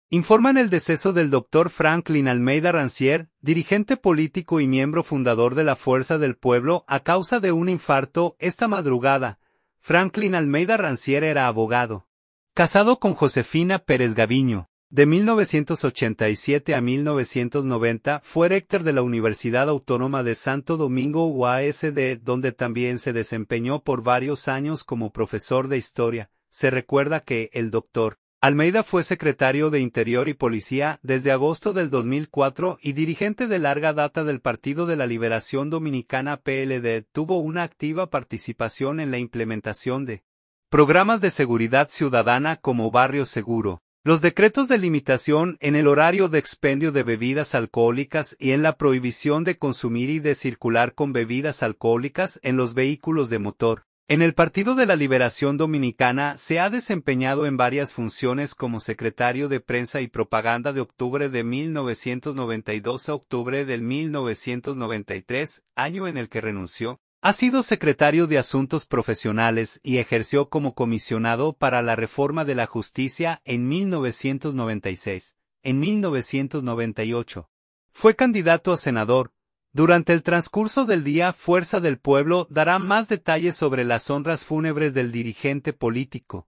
Informan el deceso del Dr. Franklin Almeida Rancière, dirigente político y miembro fundador de la Fuerza del Pueblo, a causa de un infarto esta madrugada. Franklin Almeida Rancière era abogado. Casado con Josefina Pérez Gaviño. De 1987 a 1990 fue rector de la Universidad Autónoma de Santo Domingo UASD, donde también se desempeñó por varios años como profesor de historia. Se recuerda que el Dr. Almeida fue secretario de Interior y Policía desde agosto del 2004 y dirigente de larga data del Partido de la Liberación Dominicana PLD. Tuvo una activa participación en la implementación de programas de seguridad ciudadana como Barrio Seguro, los decretos de limitación en el horario de expendio de bebidas alcohólicas y en la prohibición de consumir y de circular con bebidas alcohólicas en los vehículos de motor. En el Partido de la Liberación Dominicana se ha desempeñado en varias funciones como secretario de Prensa y Propaganda de octubre de 1992 a octubre del 1993, año en el que renunció. Ha sido secretario de Asuntos Profesionales y ejerció como comisionado para la reforma de la justicia en 1996. En 1998 fue candidato a senador. Durante el transcurso del día, Fuerza del Pueblo dará más detalles sobre las honras fúnebres del dirigente político.